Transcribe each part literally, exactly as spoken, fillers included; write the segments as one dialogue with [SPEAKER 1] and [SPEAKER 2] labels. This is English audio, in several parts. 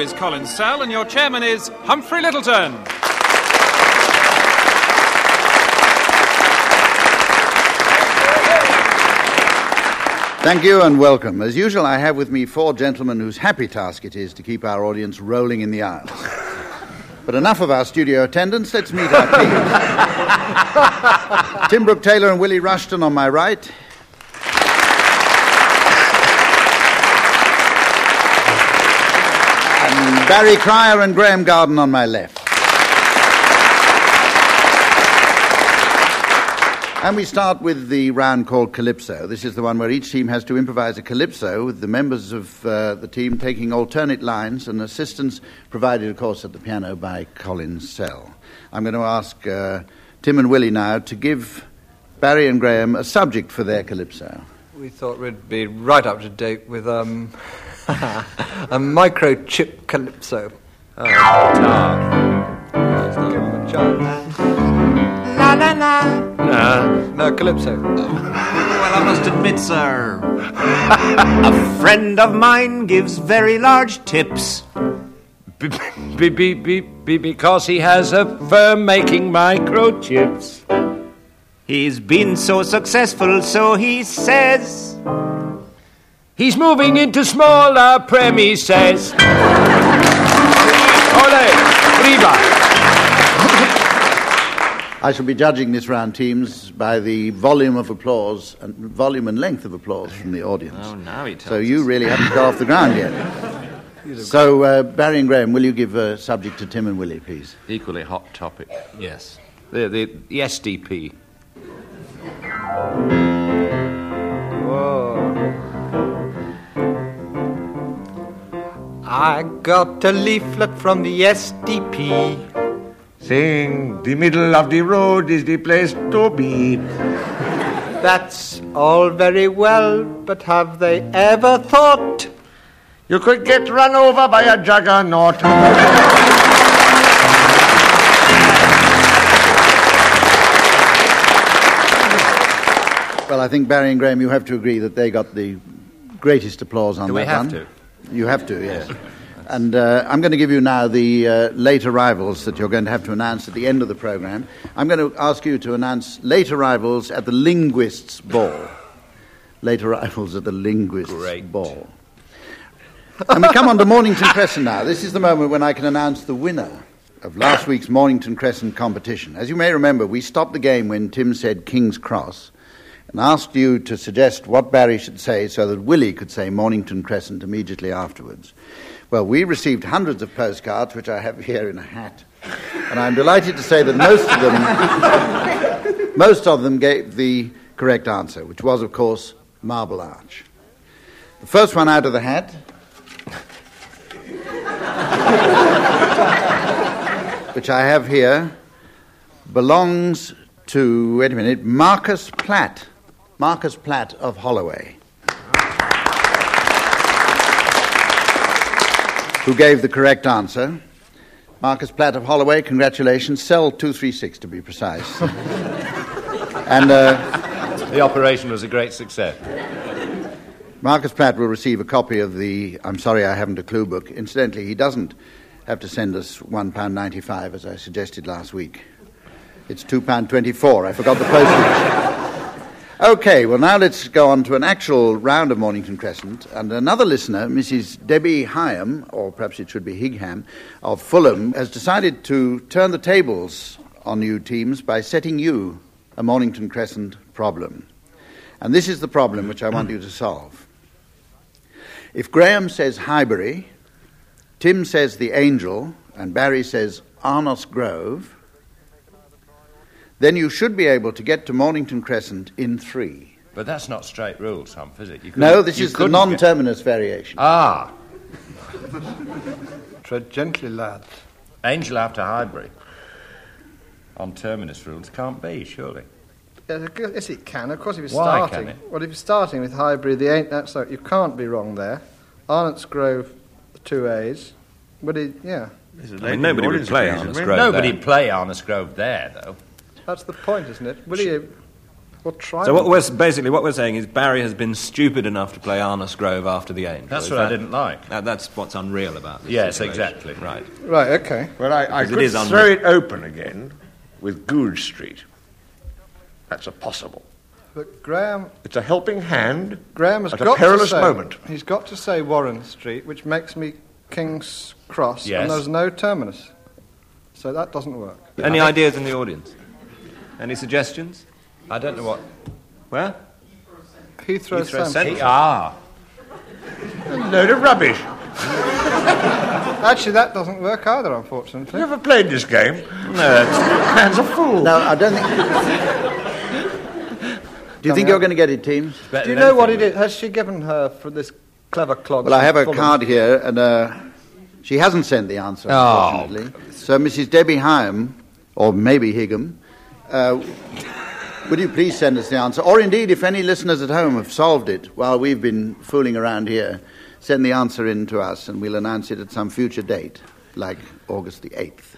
[SPEAKER 1] is Colin Sell, and your chairman is Humphrey Littleton.
[SPEAKER 2] Thank you and welcome. As usual, I have with me four gentlemen whose happy task it is to keep our audience rolling in the aisles. But enough of our studio attendants, let's meet our teams. Tim Brooke-Taylor and Willie Rushton on my right. And Barry Cryer and Graham Garden on my left. And we start with the round called Calypso. This is the one where each team has to improvise a calypso, with the members of uh, the team taking alternate lines and assistance provided, of course, at the piano by Colin Sell. I'm going to ask uh, Tim and Willie now to give Barry and Graham a subject for their calypso.
[SPEAKER 3] We thought we'd be right up to date with um, a microchip calypso. Oh, guitar. Let's not give him a chance. La la la. No, no, calypso.
[SPEAKER 4] Well, I must admit, sir, a friend of mine gives very large tips.
[SPEAKER 5] Be, be, be, be, be because he has a firm making microchips.
[SPEAKER 4] He's been so successful, so he says.
[SPEAKER 5] He's moving into smaller premises. Ole, Riva.
[SPEAKER 2] I shall be judging this round, teams, by the volume of applause, and volume and length of applause from the audience.
[SPEAKER 4] Oh, now he tells
[SPEAKER 2] So you
[SPEAKER 4] us.
[SPEAKER 2] really haven't got off the ground yet. So, uh, Barry and Graham, will you give a subject to Tim and Willie, please?
[SPEAKER 5] Equally hot topic. Yes. The, the, the S D P.
[SPEAKER 3] Whoa. I got a leaflet from the S D P
[SPEAKER 6] saying the middle of the road is the place to be.
[SPEAKER 3] That's all very well, but have they ever thought
[SPEAKER 6] you could get run over by a juggernaut?
[SPEAKER 2] Well, I think Barry and Graham, you have to agree that they got the greatest applause on
[SPEAKER 5] Do
[SPEAKER 2] that
[SPEAKER 5] we have
[SPEAKER 2] one.
[SPEAKER 5] to?
[SPEAKER 2] You have to, yes. And uh, I'm going to give you now the uh, late arrivals that you're going to have to announce at the end of the programme. I'm going to ask you to announce late arrivals at the Linguists' Ball. Late arrivals at the Linguists'
[SPEAKER 5] Great.
[SPEAKER 2] Ball. And we come on to Mornington Crescent now. This is the moment when I can announce the winner of last week's Mornington Crescent competition. As you may remember, we stopped the game when Tim said King's Cross and asked you to suggest what Barry should say so that Willie could say Mornington Crescent immediately afterwards. Well, we received hundreds of postcards, which I have here in a hat, and I'm delighted to say that most of them, most of them gave the correct answer, which was, of course, Marble Arch. The first one out of the hat which I have here, belongs to, wait a minute, Marcus Platt. Marcus Platt of Holloway, who gave the correct answer. Marcus Platt of Holloway, congratulations. Cell two three six, to be precise. and uh,
[SPEAKER 5] The operation was a great success.
[SPEAKER 2] Marcus Platt will receive a copy of the I'm Sorry I Haven't a Clue book. Incidentally, he doesn't have to send us one pound ninety-five, as I suggested last week. It's two pounds twenty-four. I forgot the postage. Okay, well, now let's go on to an actual round of Mornington Crescent. And another listener, Missus Debbie Hyam, or perhaps it should be Higham, of Fulham, has decided to turn the tables on you teams by setting you a Mornington Crescent problem. And this is the problem which I want you to solve. If Graham says Highbury, Tim says the Angel, and Barry says Arnos Grove, then you should be able to get to Mornington Crescent in three.
[SPEAKER 5] But that's not straight rules, Humph, is it? You
[SPEAKER 2] No, this
[SPEAKER 5] you
[SPEAKER 2] is the
[SPEAKER 5] couldn't
[SPEAKER 2] non-terminus variation.
[SPEAKER 5] Get... Ah,
[SPEAKER 3] tread gently, lads?
[SPEAKER 5] Angel after Highbury. On terminus rules can't be, surely.
[SPEAKER 3] Yes, it can. Of course, if you're
[SPEAKER 5] Why
[SPEAKER 3] starting.
[SPEAKER 5] can it?
[SPEAKER 3] Well, if you're starting with Highbury, the ain't that's so you can't be wrong there. Arnott's Grove, two A's. But it, yeah,
[SPEAKER 7] I mean, nobody would play Arnos Grove
[SPEAKER 5] Nobody'd
[SPEAKER 7] there.
[SPEAKER 5] play Arnos Grove there, though.
[SPEAKER 3] that's the point, isn't it? Will you?
[SPEAKER 7] We'll try.
[SPEAKER 4] So what we're basically what we're saying is Barry has been stupid enough to play Arnos Grove after the Angel.
[SPEAKER 5] That's
[SPEAKER 4] Is
[SPEAKER 5] what
[SPEAKER 4] that,
[SPEAKER 5] I didn't like.
[SPEAKER 4] That, that's what's unreal about this.
[SPEAKER 5] Yes,
[SPEAKER 4] situation.
[SPEAKER 5] exactly.
[SPEAKER 4] Right.
[SPEAKER 7] Right, okay.
[SPEAKER 6] Well, I, I
[SPEAKER 4] Because it
[SPEAKER 6] could
[SPEAKER 4] is
[SPEAKER 6] throw
[SPEAKER 4] unreal.
[SPEAKER 6] it open again with Goodge Street. That's a possible.
[SPEAKER 7] But Graham,
[SPEAKER 6] It's a helping hand
[SPEAKER 7] Graham has
[SPEAKER 6] at
[SPEAKER 7] got
[SPEAKER 6] a perilous
[SPEAKER 7] to say,
[SPEAKER 6] moment.
[SPEAKER 7] He's got to say Warren Street, which makes me King's Cross,
[SPEAKER 5] Yes.
[SPEAKER 7] and there's no terminus. So that doesn't work.
[SPEAKER 4] Any ideas in the audience? Any suggestions?
[SPEAKER 5] I don't know what...
[SPEAKER 4] Where?
[SPEAKER 7] Heathrow,
[SPEAKER 4] Heathrow
[SPEAKER 7] Central.
[SPEAKER 4] Central.
[SPEAKER 5] Ah.
[SPEAKER 6] A load of rubbish.
[SPEAKER 7] Actually, that doesn't work either, unfortunately.
[SPEAKER 6] You ever played this game?
[SPEAKER 4] No.
[SPEAKER 6] Man's a fool.
[SPEAKER 2] No, I don't think... Do you think you're going to get it, teams?
[SPEAKER 7] Do you know what it is? Has she given her for this clever clog?
[SPEAKER 2] Well, I have a
[SPEAKER 7] Fulham?
[SPEAKER 2] card here, and uh, she hasn't sent the answer,
[SPEAKER 5] Oh.
[SPEAKER 2] unfortunately. So, Missus Debbie Hyam, or maybe Higham, uh, would you please send us the answer? Or indeed, if any listeners at home have solved it while we've been fooling around here, send the answer in to us, and we'll announce it at some future date, like August the eighth.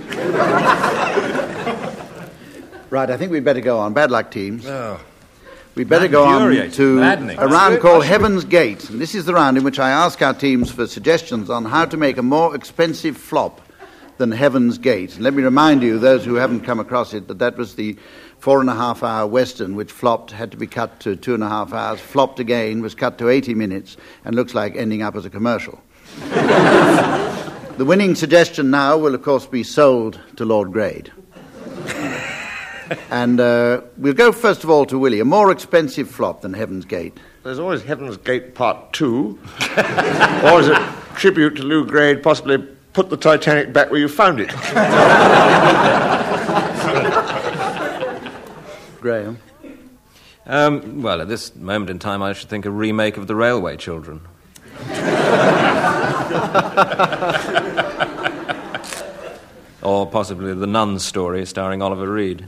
[SPEAKER 2] Right, I think we'd better go on. Bad luck, teams.
[SPEAKER 5] Oh.
[SPEAKER 2] We'd better go on
[SPEAKER 4] Infuriating.
[SPEAKER 2] to
[SPEAKER 5] Maddening.
[SPEAKER 2] a round called Heaven's Gate. And this is the round in which I ask our teams for suggestions on how to make a more expensive flop than Heaven's Gate. And let me remind you, those who haven't come across it, that that was the four and a half hour Western, which flopped, had to be cut to two and a half hours, flopped again, was cut to eighty minutes, and looks like ending up as a commercial. The winning suggestion now will, of course, be sold to Lord Grade. And uh, we'll go first of all to Willie. A more expensive flop than Heaven's Gate.
[SPEAKER 6] There's always Heaven's Gate Part Two. Or as a tribute to Lou Grade, possibly put the Titanic back where you found it.
[SPEAKER 2] Graham.
[SPEAKER 4] Um, well, at this moment in time, I should think a remake of The Railway Children. Or possibly The Nun Story, starring Oliver Reed.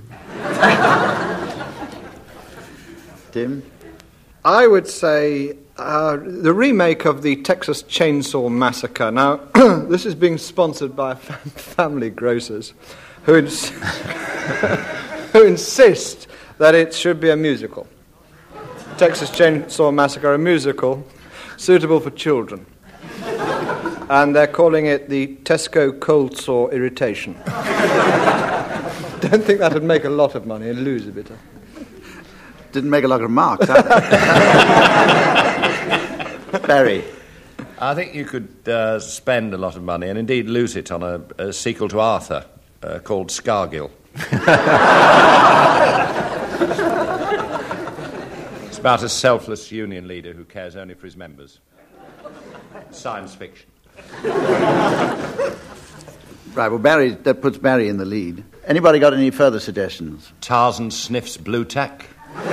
[SPEAKER 2] Tim?
[SPEAKER 7] I would say uh, the remake of the Texas Chainsaw Massacre. Now, this is being sponsored by fam- family grocers who, ins- who insist that it should be a musical. Texas Chainsaw Massacre, a musical suitable for children. And they're calling it the Tesco Cold Sore Irritation. Don't think that would make a lot of money and lose a bit.
[SPEAKER 2] Didn't make a lot of marks, huh? Barry.
[SPEAKER 5] I think you could uh, spend a lot of money and indeed lose it on a, a sequel to Arthur uh, called Scargill. It's about a selfless union leader who cares only for his members. Science fiction.
[SPEAKER 2] Right, well, Barry, that puts Barry in the lead. Anybody got any further suggestions?
[SPEAKER 5] Tarzan sniffs blue tack.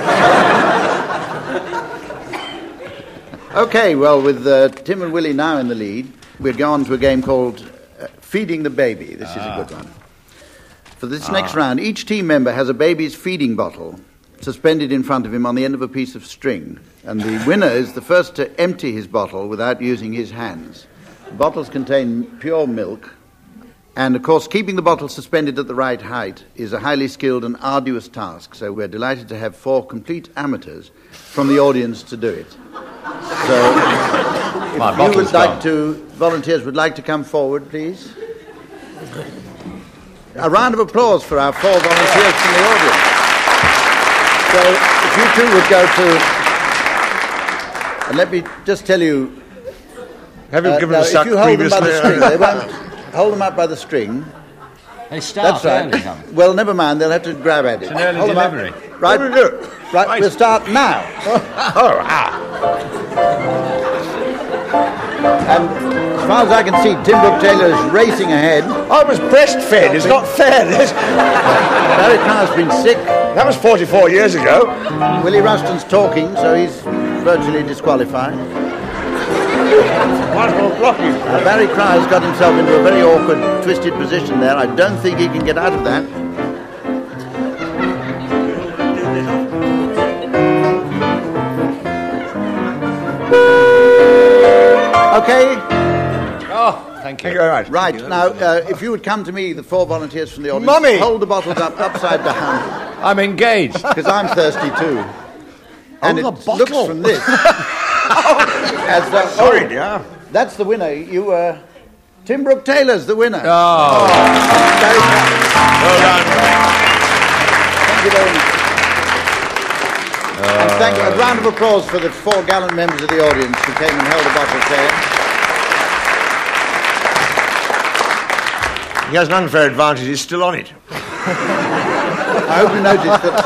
[SPEAKER 2] Okay, well, with uh, Tim and Willie now in the lead, we'll go on to a game called uh, Feeding the Baby. This is a good one. For this next round, each team member has a baby's feeding bottle suspended in front of him on the end of a piece of string, and the winner is the first to empty his bottle without using his hands. The bottles contain pure milk, and of course keeping the bottle suspended at the right height is a highly skilled and arduous task, so we're delighted to have four complete amateurs from the audience to do it. So
[SPEAKER 5] My
[SPEAKER 2] if you
[SPEAKER 5] bottle's
[SPEAKER 2] would like
[SPEAKER 5] gone.
[SPEAKER 2] to, volunteers would like to come forward, please. A round of applause for our four volunteers from the audience. So if you two would go to, and let me just tell you,
[SPEAKER 6] Have you
[SPEAKER 2] uh,
[SPEAKER 6] given
[SPEAKER 2] now,
[SPEAKER 6] a
[SPEAKER 2] if
[SPEAKER 6] suck
[SPEAKER 2] you hold them by the
[SPEAKER 6] previously?
[SPEAKER 2] string, they won't hold them up by the string.
[SPEAKER 5] They start
[SPEAKER 2] That's right. Well, never mind, they'll have to grab at it.
[SPEAKER 5] It's an early
[SPEAKER 2] Hold them up.
[SPEAKER 5] delivery.
[SPEAKER 2] Right,
[SPEAKER 6] What do we do?
[SPEAKER 2] right, we'll start now.
[SPEAKER 6] Oh, ah.
[SPEAKER 2] And as far as I can see, Tim Brooke Taylor is racing ahead.
[SPEAKER 6] I was breastfed. It's not fair, this.
[SPEAKER 2] Barry Crow's been sick.
[SPEAKER 6] That was forty-four years ago.
[SPEAKER 2] Willie Ruston's talking, so he's virtually disqualified.
[SPEAKER 6] Might as well block you.
[SPEAKER 2] Uh, Barry Crow's got himself into a very awkward, twisted position there. I don't think he can get out of that. Okay,
[SPEAKER 5] Oh, thank you.
[SPEAKER 6] Thank you very much.
[SPEAKER 2] right. Now, uh, if you would come to me, the four volunteers from the audience,
[SPEAKER 7] Mummy!
[SPEAKER 2] hold the bottles up upside down.
[SPEAKER 5] I'm engaged.
[SPEAKER 2] Because I'm thirsty too. And
[SPEAKER 6] the
[SPEAKER 2] it
[SPEAKER 6] bottle.
[SPEAKER 2] looks from this. as though,
[SPEAKER 6] Sorry,
[SPEAKER 2] oh,
[SPEAKER 6] dear.
[SPEAKER 2] That's the winner. You, uh, Tim Brooke Taylor's the winner.
[SPEAKER 5] Oh.
[SPEAKER 2] Very kind.
[SPEAKER 6] Well done.
[SPEAKER 2] Thank you very much. And thank you. A round of applause for the four gallant members of the audience who came and held a bottle there.
[SPEAKER 6] He has an unfair advantage. He's still on it.
[SPEAKER 2] I hope you noticed that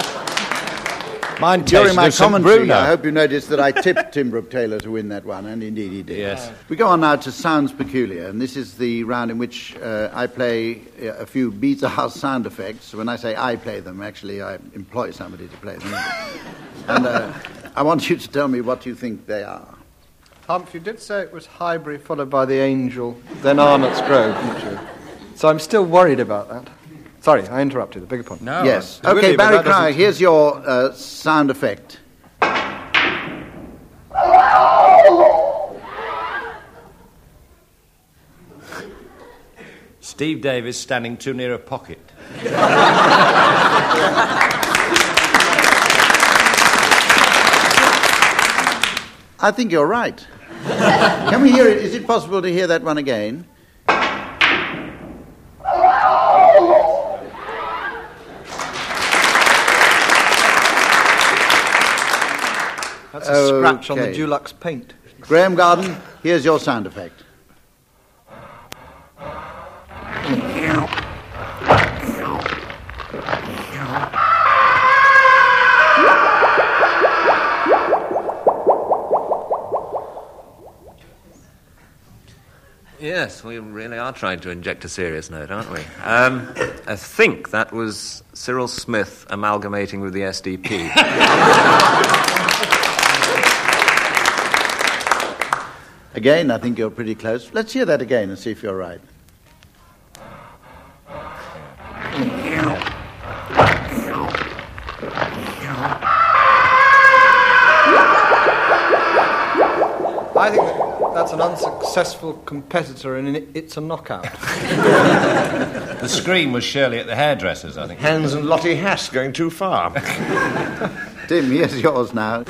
[SPEAKER 5] Mine
[SPEAKER 2] during
[SPEAKER 5] tasted
[SPEAKER 2] my
[SPEAKER 5] of Saint
[SPEAKER 2] commentary,
[SPEAKER 5] Bruno.
[SPEAKER 2] I hope you noticed that I tipped Tim Brooke Taylor to win that one, and indeed he did.
[SPEAKER 5] Yes.
[SPEAKER 2] We go on now to Sounds Peculiar, and this is the round in which uh, I play a few bizarre sound effects. When I say I play them, actually I employ somebody to play them. And uh, I want you to tell me what you think they are.
[SPEAKER 7] Humph, you did say it was Highbury followed by the Angel, then Arnott's Grove, didn't you? So I'm still worried about that. Sorry, I interrupted. I beg your pardon.
[SPEAKER 5] No.
[SPEAKER 2] Yes.
[SPEAKER 7] Really,
[SPEAKER 2] Okay,
[SPEAKER 7] but
[SPEAKER 2] Barry
[SPEAKER 7] that
[SPEAKER 2] Cryer,
[SPEAKER 7] doesn't-
[SPEAKER 2] here's your uh, sound effect.
[SPEAKER 5] Steve Davis standing too near a pocket.
[SPEAKER 2] I think you're right. Can we hear it? Is it possible to hear that one again?
[SPEAKER 7] That's a scratch on the
[SPEAKER 2] Okay.
[SPEAKER 7] Dulux paint.
[SPEAKER 2] Graham Garden, here's your sound effect.
[SPEAKER 4] Yes, we really are trying to inject a serious note, aren't we? Um, I think that was Cyril Smith amalgamating with the S D P.
[SPEAKER 2] Again, I think you're pretty close. Let's hear that again and see if you're right.
[SPEAKER 7] I think that that's an unsuccessful competitor, and it- it's a knockout.
[SPEAKER 5] The scream was Shirley at the hairdresser's, I think.
[SPEAKER 6] Hans and Lottie Hass going too far.
[SPEAKER 2] Tim, here's yours now.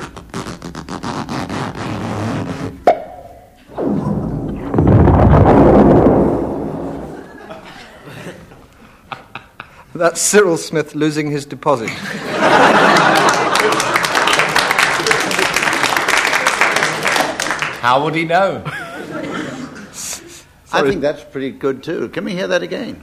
[SPEAKER 7] That's Cyril Smith losing his deposit.
[SPEAKER 5] How would he know?
[SPEAKER 2] I think that's pretty good too. Can we hear that again?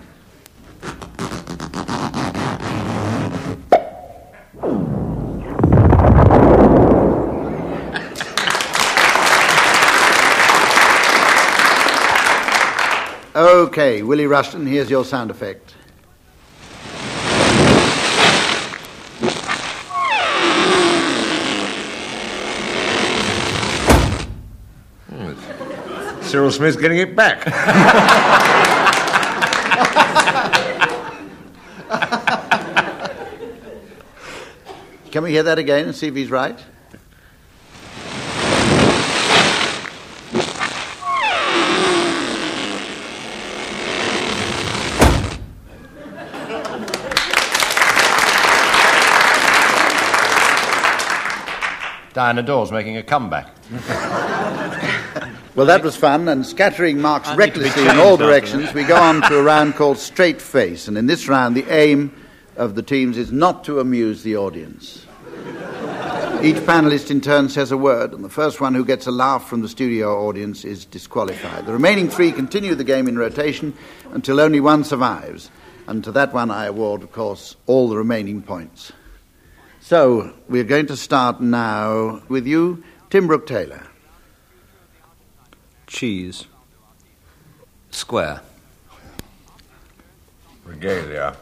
[SPEAKER 2] Okay, Willie Rushton, here's your sound effect.
[SPEAKER 6] Cyril Smith's getting it back.
[SPEAKER 2] Can we hear that again and see if he's right?
[SPEAKER 5] Diana Dawes making a comeback.
[SPEAKER 2] Well, that was fun, and scattering marks
[SPEAKER 1] I need to be
[SPEAKER 2] recklessly in
[SPEAKER 1] changed
[SPEAKER 2] all
[SPEAKER 1] after
[SPEAKER 2] directions, we go on to a round called Straight Face, and in this round the aim of the teams is not to amuse the audience. Each panellist in turn says a word, and the first one who gets a laugh from the studio audience is disqualified. The remaining three continue the game in rotation until only one survives, and to that one I award, of course, all the remaining points. So, we're going to start now with you, Tim Brooke Taylor.
[SPEAKER 7] Cheese.
[SPEAKER 4] Square.
[SPEAKER 6] Regalia.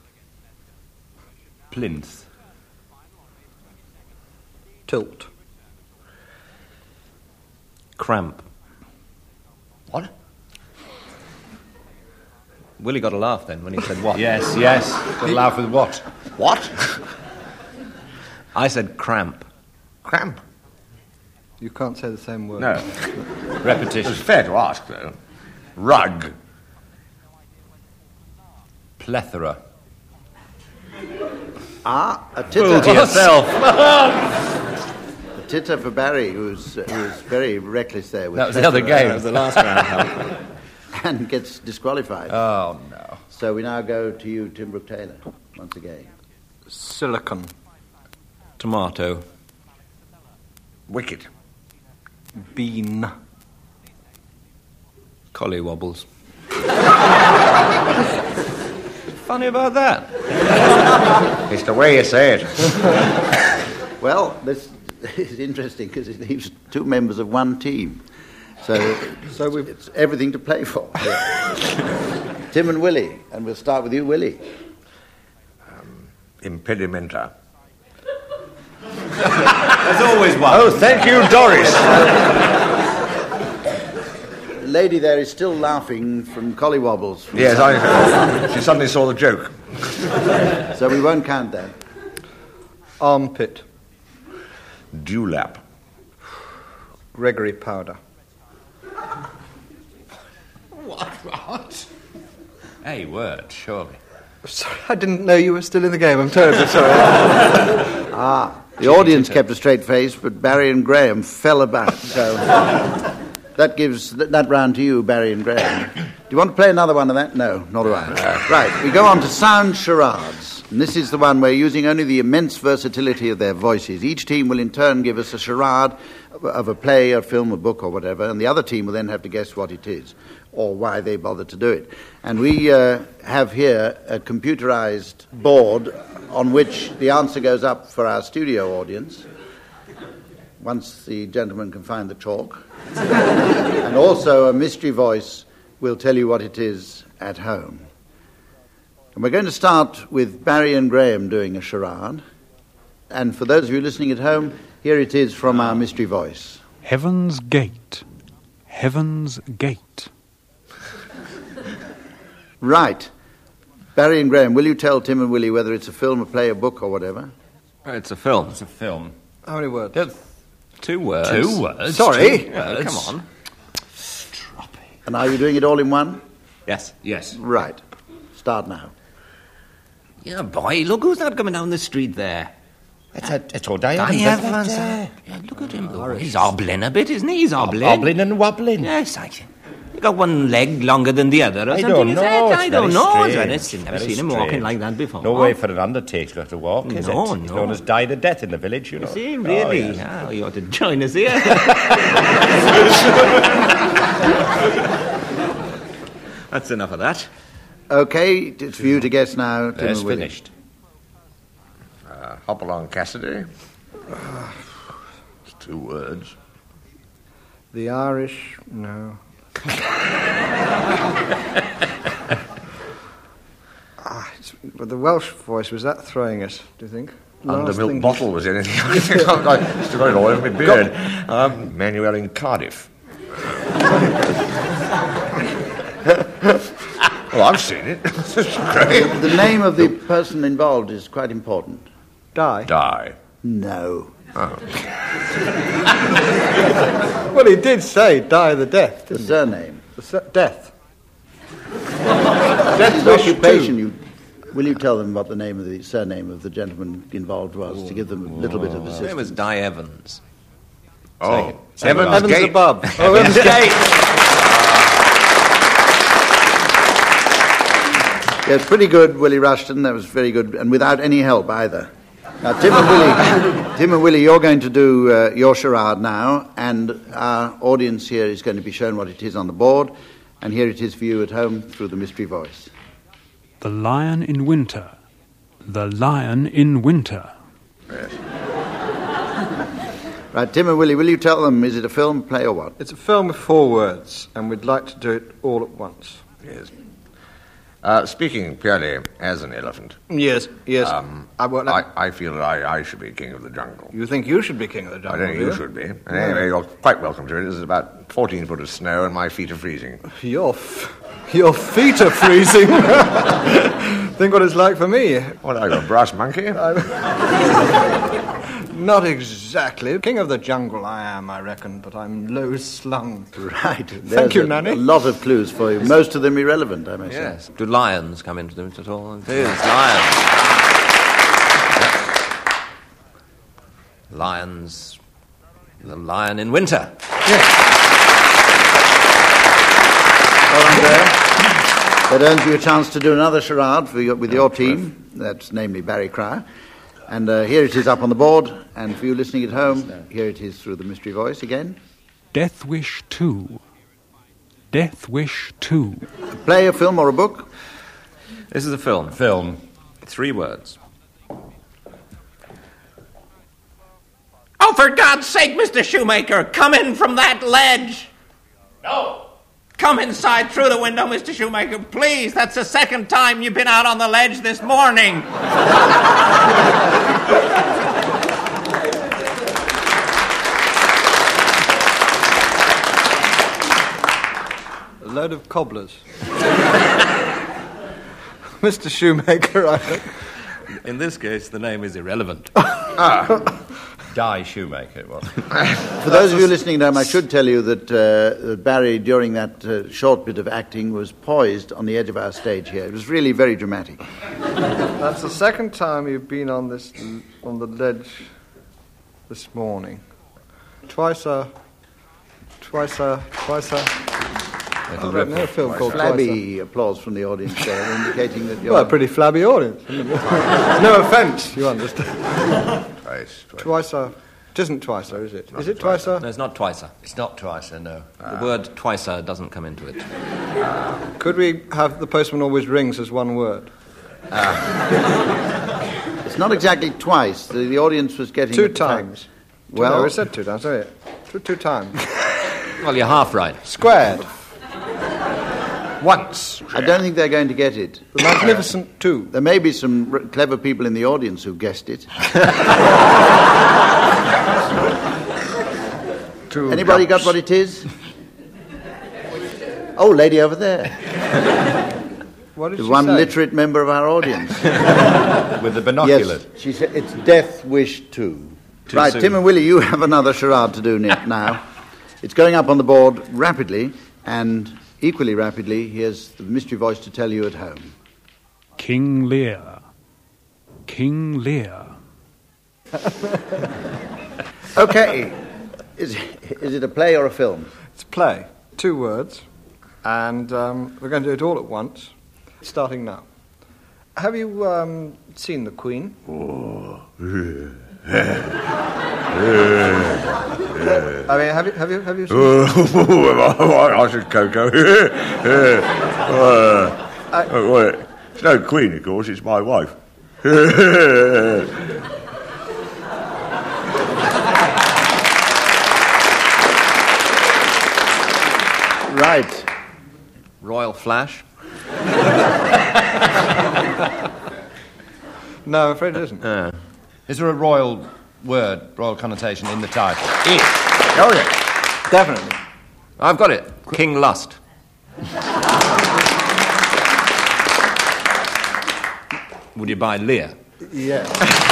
[SPEAKER 5] Plinth.
[SPEAKER 7] Tilt.
[SPEAKER 4] Cramp.
[SPEAKER 6] What?
[SPEAKER 4] Willie got a laugh then when he said what?
[SPEAKER 5] Yes, yes. Got to laugh with what?
[SPEAKER 6] What?
[SPEAKER 4] I said cramp.
[SPEAKER 6] Cramp?
[SPEAKER 7] You can't say the same word.
[SPEAKER 6] No.
[SPEAKER 5] Repetition.
[SPEAKER 6] It's fair to ask, though. Rug.
[SPEAKER 5] Plethora.
[SPEAKER 2] Ah, a titter.
[SPEAKER 4] Fool to yourself.
[SPEAKER 2] A titter for Barry, who's, uh, who's very reckless there. With
[SPEAKER 4] That was the other
[SPEAKER 2] plethora,
[SPEAKER 4] game. That was the last round.
[SPEAKER 2] And gets disqualified.
[SPEAKER 4] Oh, no.
[SPEAKER 2] So we now go to you, Tim Brooke Taylor, once again.
[SPEAKER 7] Silicon.
[SPEAKER 4] Tomato.
[SPEAKER 6] Wicked.
[SPEAKER 7] Bean.
[SPEAKER 4] Collywobbles. Funny about that.
[SPEAKER 6] It's the way you say it.
[SPEAKER 2] Well, this is interesting because it leaves two members of one team. So, so we've, it's everything to play for. Yeah. Tim and Willie, and we'll start with you, Willie.
[SPEAKER 6] Um, impedimenta.
[SPEAKER 4] There's always one.
[SPEAKER 6] Oh, thank you, Doris.
[SPEAKER 2] The lady there is still laughing from Collywobbles. From
[SPEAKER 6] Yes, I, she suddenly saw the joke.
[SPEAKER 2] So we won't count that.
[SPEAKER 7] Armpit.
[SPEAKER 6] Dewlap.
[SPEAKER 7] Gregory powder.
[SPEAKER 5] What? What? A word, surely.
[SPEAKER 7] Sorry, I didn't know you were still in the game. I'm terribly sorry.
[SPEAKER 2] Ah, the audience kept a straight face, but Barry and Graham fell about. So that gives th- that round to you, Barry and Graham. Do you want to play another one of that? No, not a one. Right, we go on to sound charades. And this is the one where, using only the immense versatility of their voices, each team will in turn give us a charade of a play, a film, a book, or whatever, and the other team will then have to guess what it is or why they bothered to do it. And we uh, have here a computerized board on which the answer goes up for our studio audience, once the gentleman can find the chalk. And also a mystery voice will tell you what it is at home. And we're going to start with Barry and Graham doing a charade. And for those of you listening at home, here it is from our mystery voice.
[SPEAKER 8] Heaven's Gate. Heaven's Gate.
[SPEAKER 2] Right. Barry and Graham, will you tell Tim and Willie whether it's a film, a play, a book, or whatever?
[SPEAKER 4] It's a film.
[SPEAKER 5] It's a film.
[SPEAKER 7] How many words?
[SPEAKER 4] Yeah, two words.
[SPEAKER 5] Two words?
[SPEAKER 7] Sorry.
[SPEAKER 5] Two
[SPEAKER 4] Oh,
[SPEAKER 5] words.
[SPEAKER 4] come on.
[SPEAKER 2] And are you doing it all in one?
[SPEAKER 4] Yes.
[SPEAKER 5] Yes.
[SPEAKER 2] Right. Start now.
[SPEAKER 9] Yeah, boy, look who's that coming down the street there.
[SPEAKER 10] It's, a, it's all day.
[SPEAKER 9] I have one, sir. Yeah, look at him. Oh, he's hobbling a bit, isn't he? He's hobbling.
[SPEAKER 10] Hobbling and wobbling.
[SPEAKER 9] Yes, I see. He got one leg longer than the other or
[SPEAKER 10] I
[SPEAKER 9] something.
[SPEAKER 10] don't
[SPEAKER 9] is
[SPEAKER 10] know.
[SPEAKER 9] it?
[SPEAKER 10] It's
[SPEAKER 9] I don't
[SPEAKER 10] very
[SPEAKER 9] know. It's
[SPEAKER 10] strange.
[SPEAKER 9] very- I've never
[SPEAKER 10] Very
[SPEAKER 9] seen him walking
[SPEAKER 10] strange.
[SPEAKER 9] like that before.
[SPEAKER 10] No way for an undertaker to walk, is
[SPEAKER 9] No,
[SPEAKER 10] it?
[SPEAKER 9] no.
[SPEAKER 10] He's known as died of death in the village, you know.
[SPEAKER 9] Is he
[SPEAKER 10] Oh,
[SPEAKER 9] really?
[SPEAKER 10] yes.
[SPEAKER 9] Ah, you ought to join us here.
[SPEAKER 4] That's enough of that.
[SPEAKER 2] Okay, it's for you to guess now, Tim
[SPEAKER 10] Yes,
[SPEAKER 2] and Willie.
[SPEAKER 10] finished.
[SPEAKER 6] Uh, Hopalong Cassidy. It's two words.
[SPEAKER 7] The Irish, no. ah, it's, but the Welsh voice, was that throwing us, do you think? Last
[SPEAKER 6] Undermilk
[SPEAKER 7] thing-
[SPEAKER 6] bottle was anything. I think I've got- still got it all over my beard. Um, Manuel in Cardiff. Well, I've seen it. It's great.
[SPEAKER 2] The name of the person involved is quite important.
[SPEAKER 7] Die.
[SPEAKER 6] Die.
[SPEAKER 2] No.
[SPEAKER 7] Well, he did say die the death,
[SPEAKER 2] The
[SPEAKER 7] didn't
[SPEAKER 2] surname.
[SPEAKER 7] he? The sur- death.
[SPEAKER 2] His occupation, you, will you tell them what the name of the surname of the gentleman involved was, to give them a little bit of
[SPEAKER 4] His name was
[SPEAKER 2] assistance?
[SPEAKER 4] Di Evans.
[SPEAKER 6] Oh,
[SPEAKER 4] Heaven's
[SPEAKER 7] Heavens
[SPEAKER 4] Gate.
[SPEAKER 7] above. Oh, Heaven's Gate.
[SPEAKER 2] Yes, pretty good, Willie Rushton. That was very good, and without any help either. Now, Tim and Willie, Tim and Willie, you're going to do uh, your charade now, and our audience here is going to be shown what it is on the board, and here it is for you at home through the mystery voice.
[SPEAKER 8] The Lion in Winter. The Lion in Winter.
[SPEAKER 2] Right, Tim and Willie, will you tell them, is it a film, play, or what?
[SPEAKER 7] It's a film with four words, and we'd like to do it all at once.
[SPEAKER 6] yes. Uh, speaking purely as an elephant,
[SPEAKER 7] Yes, yes.
[SPEAKER 6] um,
[SPEAKER 7] I, well,
[SPEAKER 6] I, I feel that I, I should be king of the jungle.
[SPEAKER 7] you think you should be king of the
[SPEAKER 6] I
[SPEAKER 7] jungle?
[SPEAKER 6] don't think
[SPEAKER 7] do
[SPEAKER 6] you should be. And anyway, you're quite welcome to it. There's about fourteen foot of snow and my feet are freezing.
[SPEAKER 7] Your, f- your feet are freezing. Think what it's like for me.
[SPEAKER 6] What, I got a brass monkey?
[SPEAKER 7] Not exactly. King of the jungle I am, I reckon, but I'm low-slung.
[SPEAKER 2] Right.
[SPEAKER 7] Thank
[SPEAKER 2] There's
[SPEAKER 7] you,
[SPEAKER 2] a,
[SPEAKER 7] Nanny.
[SPEAKER 2] a lot of clues for you, most of them irrelevant, I may say.
[SPEAKER 4] Yes. Do lions come into it at all? It is lions. Lions... The Lion in Winter.
[SPEAKER 2] Well, Andrea, that earns you a chance to do another charade for your, with your team. That's namely Barry Cryer. And uh, here it is up on the board. And for you listening at home, here it is through the mystery voice again.
[SPEAKER 8] Death Wish two. Death Wish two.
[SPEAKER 2] A play, a film, or a book?
[SPEAKER 4] This is a film.
[SPEAKER 10] Film.
[SPEAKER 4] Three words.
[SPEAKER 9] Oh, for God's sake, Mister Shoemaker, come in from that ledge. No. Come inside through the window, Mister Shoemaker, please. That's the second time you've been out on the ledge this morning.
[SPEAKER 7] A load of cobblers. Mister Shoemaker, I think.
[SPEAKER 4] In this case, the name is irrelevant.
[SPEAKER 10] Ah. Die Shoemaker it was.
[SPEAKER 2] For those of you listening at home, I should tell you that, uh, that Barry, during that uh, short bit of acting, was poised on the edge of our stage here. It was really very dramatic.
[SPEAKER 7] That's the second time you've been on this on the ledge this morning. Twice a, twice a, twice a. I read no film called
[SPEAKER 2] Flabby applause from the audience there, indicating that you're...
[SPEAKER 7] Well, a pretty flabby audience. No offence, you understand.
[SPEAKER 6] Twice, twice.
[SPEAKER 7] Twice a... It isn't twice a, is it? Is it twice a?
[SPEAKER 4] No, it's not twice a.
[SPEAKER 10] It's not twice, I know.
[SPEAKER 4] The word twice a doesn't come into it.
[SPEAKER 7] Could we have the postman always rings as one word?
[SPEAKER 2] Ah. It's not exactly twice. The, the audience was getting...
[SPEAKER 7] Two
[SPEAKER 2] it
[SPEAKER 7] times.
[SPEAKER 2] Well...
[SPEAKER 7] No, we said two times, sorry. Two, two times.
[SPEAKER 4] Well, you're half right.
[SPEAKER 7] Squared. Once.
[SPEAKER 2] I don't think they're going to get it.
[SPEAKER 7] The Magnificent Two.
[SPEAKER 2] There may be some r- clever people in the audience who've guessed it.
[SPEAKER 6] Two
[SPEAKER 2] Anybody
[SPEAKER 6] ducks.
[SPEAKER 2] got what it is? Oh, lady over there.
[SPEAKER 7] What did
[SPEAKER 2] The
[SPEAKER 7] she
[SPEAKER 2] one
[SPEAKER 7] say?
[SPEAKER 2] literate member of our audience.
[SPEAKER 10] With the binoculars.
[SPEAKER 2] Yes, she said it's Death Wish two.
[SPEAKER 4] Too
[SPEAKER 2] Right,
[SPEAKER 4] soon.
[SPEAKER 2] Tim and Willie, you have another charade to do ne- now. It's going up on the board rapidly, and equally rapidly, here's the mystery voice to tell you at home.
[SPEAKER 8] King Lear. King Lear.
[SPEAKER 2] Okay. Is, is it a play or a film?
[SPEAKER 7] It's a play. Two words. And um, we're going to do it all at once. Starting now. Have you um, seen The Queen?
[SPEAKER 6] Oh.
[SPEAKER 7] I mean, have you, have you, have you seen
[SPEAKER 6] I should Coco. uh, oh, wait. It's no Queen, of course, it's my wife.
[SPEAKER 2] Right.
[SPEAKER 4] Royal Flash.
[SPEAKER 7] No, I'm afraid it isn't.
[SPEAKER 4] Uh.
[SPEAKER 10] Is there a royal word, royal connotation in the title?
[SPEAKER 6] Oh, yeah.
[SPEAKER 7] Definitely.
[SPEAKER 4] I've got it. King Lust. Would you buy Lear?
[SPEAKER 7] Yeah.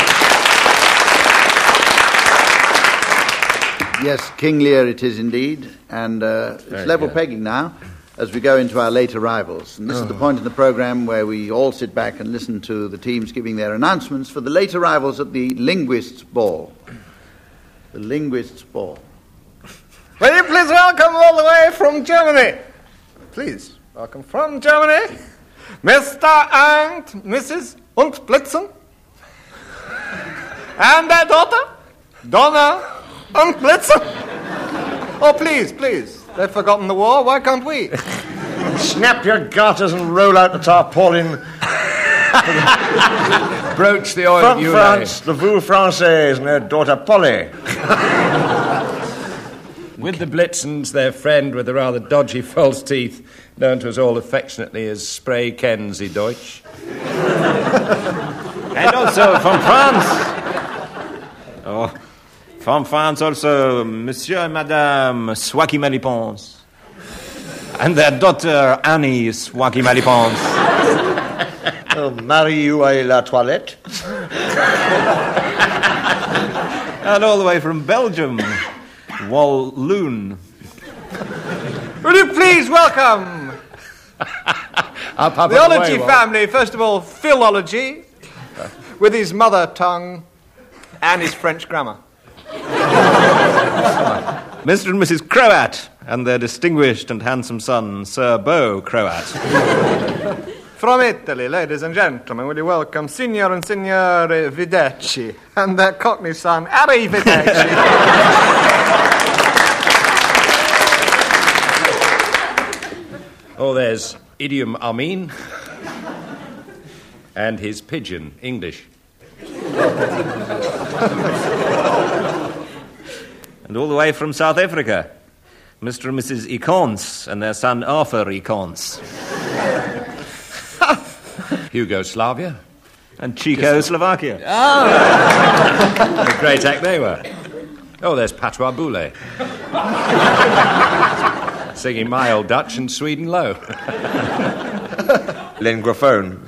[SPEAKER 2] Yes, King Lear it is indeed, and uh, it's
[SPEAKER 10] Very
[SPEAKER 2] level
[SPEAKER 10] good.
[SPEAKER 2] pegging now as we go into our late arrivals. And this is the point in the programme where we all sit back and listen to the teams giving their announcements for the late arrivals at the Linguists' Ball. The Linguists' Ball.
[SPEAKER 7] Will you please welcome all the way from Germany? Please, welcome from Germany, Mister and Missus und Blitzen, and their daughter, Donna und Blitzen. Oh, please, please. They've forgotten the war. Why can't we?
[SPEAKER 6] Snap your garters and roll out the tarpaulin.
[SPEAKER 10] Broach the oil
[SPEAKER 6] From
[SPEAKER 10] you
[SPEAKER 6] France, the Vue Française and their daughter Polly.
[SPEAKER 10] With the Blitzens, their friend with the rather dodgy false teeth, known to us all affectionately as Spray Kenzie Deutsch.
[SPEAKER 1] And also from France. Oh, from France also, Monsieur and Madame Swacky Malipons. And their daughter Annie Swacky Malipons.
[SPEAKER 6] Oh, Marie, you à la toilette.
[SPEAKER 1] And all the way from Belgium, Walloon.
[SPEAKER 7] Will you please welcome the Ology family? First of all, Philology, with his mother tongue and his French grammar.
[SPEAKER 1] Mister and Missus Croat, and their distinguished and handsome son, Sir Beau Croat.
[SPEAKER 7] From Italy, ladies and gentlemen, will you welcome Signor and Signore Videcci and their Cockney son, Harry Videcci.
[SPEAKER 10] Oh, there's Idiom Amin and his pigeon, English.
[SPEAKER 1] And all the way from South Africa, Mister and Missus Econs and their son Arthur Econs.
[SPEAKER 10] Yugoslavia.
[SPEAKER 1] And Czechoslovakia.
[SPEAKER 10] Oh! A great act they were. Oh, there's Patois Boulay. Singing my old Dutch and Sweden low.
[SPEAKER 6] Linguaphone.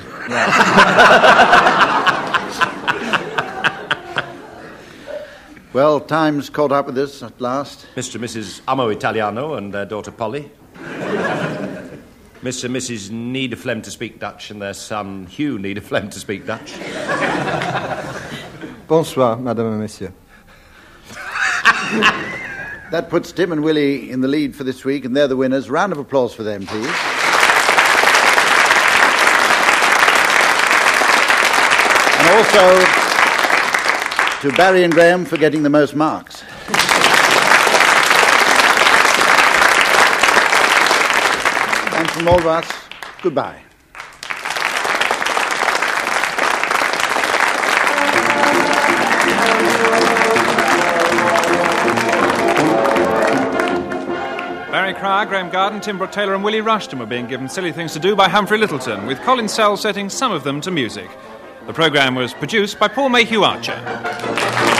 [SPEAKER 2] Well, time's caught up with us at last.
[SPEAKER 10] Mister and Missus Amo Italiano and their daughter Polly. Mister and Missus Need a Phlegm to speak Dutch and their son Hugh Need a Phlegm to speak Dutch.
[SPEAKER 7] Bonsoir, Madame and Monsieur.
[SPEAKER 2] That puts Tim and Willie in the lead for this week, and they're the winners. Round of applause for them, please. And also to Barry and Graham for getting the most marks. And from all of us, goodbye.
[SPEAKER 11] Barry Cryer, Graham Garden, Tim Brooke Taylor and Willie Rushton were being given Silly Things to Do by Humphrey Littleton, with Colin Sell setting some of them to music. The programme was produced by Paul Mayhew Archer.